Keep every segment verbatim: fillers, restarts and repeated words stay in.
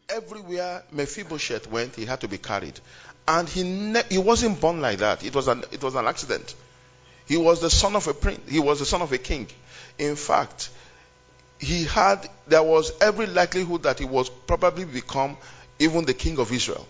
everywhere Mephibosheth went, he had to be carried. And he ne- he wasn't born like that. It was an it was an accident. He was the son of a prince. He was the son of a king. In fact, he had there was every likelihood that he was probably become even the king of Israel.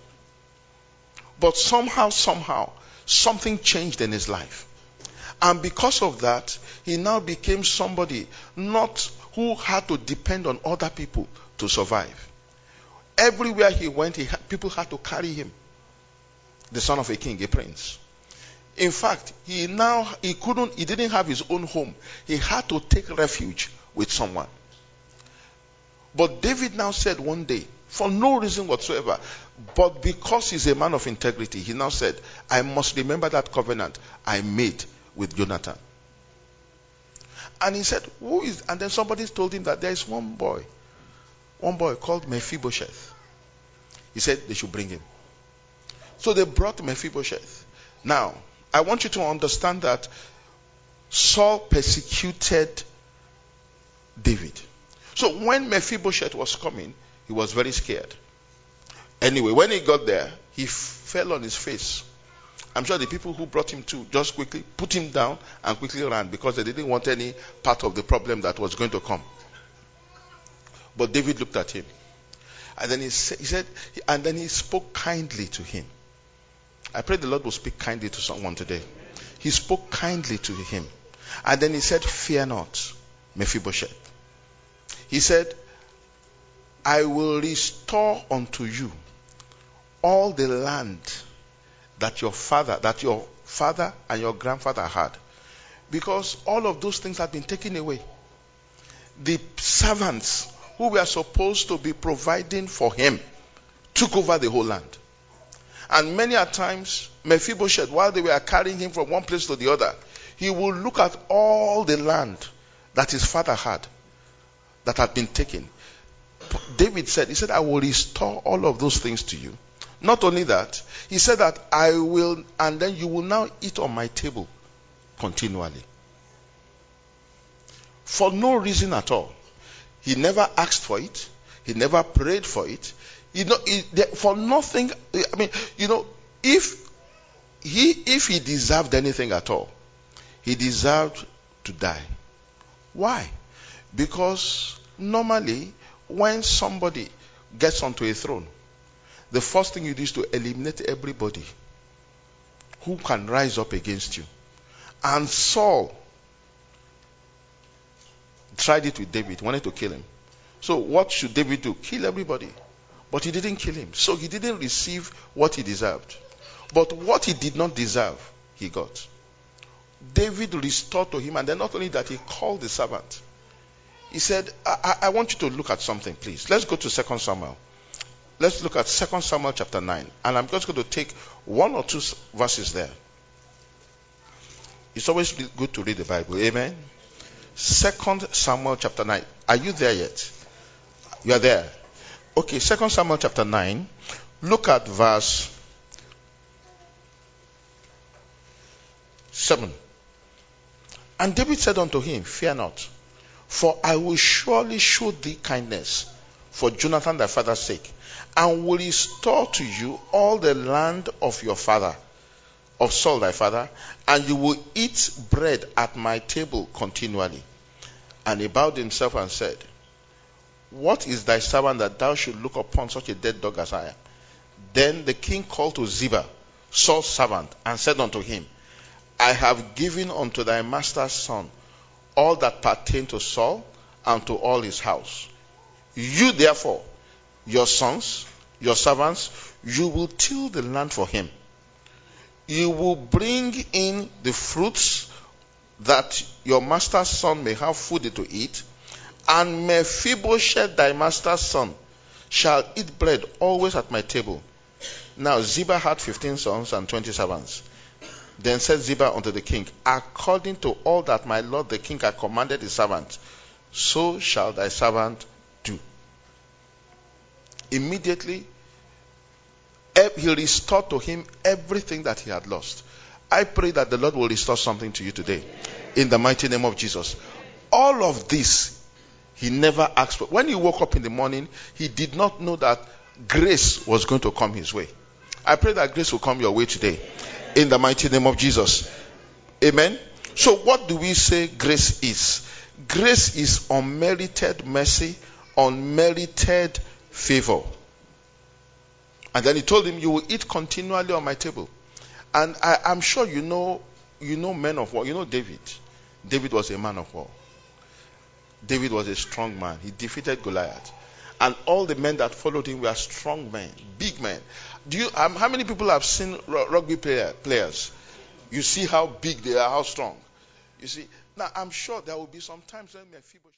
But somehow, somehow, something changed in his life. And because of that, he now became somebody not who had to depend on other people to survive. Everywhere he went, he had, people had to carry him. The son of a king, a prince. In fact, he now he couldn't he didn't have his own home. He had to take refuge with someone. But David now said one day, for no reason whatsoever, but because he's a man of integrity, he now said, I must remember that covenant I made with Jonathan. And he said, who is, and then somebody told him that there is one boy, one boy called Mephibosheth. He said they should bring him. So they brought Mephibosheth. Now, I want you to understand that Saul persecuted David. So when Mephibosheth was coming, he was very scared. Anyway, when he got there, he fell on his face. I'm sure the people who brought him to just quickly put him down and quickly ran because they didn't want any part of the problem that was going to come. But David looked at him. And then he said, he said and then he spoke kindly to him. I pray the Lord will speak kindly to someone today. He spoke kindly to him. And then he said, fear not, Mephibosheth. He said, I will restore unto you all the land that your father, that your father and your grandfather had. Because all of those things have been taken away. The servants who were supposed to be providing for him took over the whole land. And many a times, Mephibosheth, while they were carrying him from one place to the other, he would look at all the land that his father had, that had been taken. David said, he said, I will restore all of those things to you. Not only that, he said that I will, and then you will now eat on my table continually. For no reason at all. He never asked for it. He never prayed for it. You know, he, for nothing. I mean, you know, if he if he deserved anything at all, he deserved to die. Why? Because normally, when somebody gets onto a throne, the first thing you do is to eliminate everybody who can rise up against you. And Saul tried it with David, wanted to kill him. So what should David do? Kill everybody. But he didn't kill him. So he didn't receive what he deserved. But what he did not deserve, he got. David restored to him, and then not only that, he called the servant. He said, I, I, I want you to look at something, please. Let's go to Second Samuel. Let's look at Second Samuel chapter nine. And I'm just going to take one or two verses there. It's always good to read the Bible. Amen. Second Samuel chapter nine. Are you there yet? You are there. Okay, Second Samuel chapter nine. Look at verse seven. And David said unto him, fear not, for I will surely show thee kindness for Jonathan thy father's sake, and will restore to you all the land of your father, of Saul thy father, and you will eat bread at my table continually. And he bowed himself and said, what is thy servant that thou should look upon such a dead dog as I am? Then the king called to Ziba, Saul's servant, and said unto him, I have given unto thy master's son all that pertain to Saul and to all his house. You therefore, your sons, your servants, you will till the land for him. You will bring in the fruits that your master's son may have food to eat, and Mephibosheth thy master's son shall eat bread always at my table. Now Ziba had fifteen sons and twenty servants. Then said Ziba unto the king, according to all that my lord the king had commanded his servant, so shall thy servant do. Immediately he restored to him everything that he had lost. I pray that the Lord will restore something to you today, in the mighty name of Jesus. All of this he never asked for. When he woke up in the morning, he did not know that grace was going to come his way. I pray that grace will come your way today. In the mighty name of Jesus. Amen. So what do we say grace is? Grace is unmerited mercy, unmerited favor. And then he told him, you will eat continually on my table. And I, I'm sure you know, you know men of war. You know David. David was a man of war. David was a strong man. He defeated Goliath. And all the men that followed him were strong men, big men. Do you? Um, how many people have seen rugby player, players? You see how big they are, how strong. You see. Now I'm sure there will be some times when Mephibosheth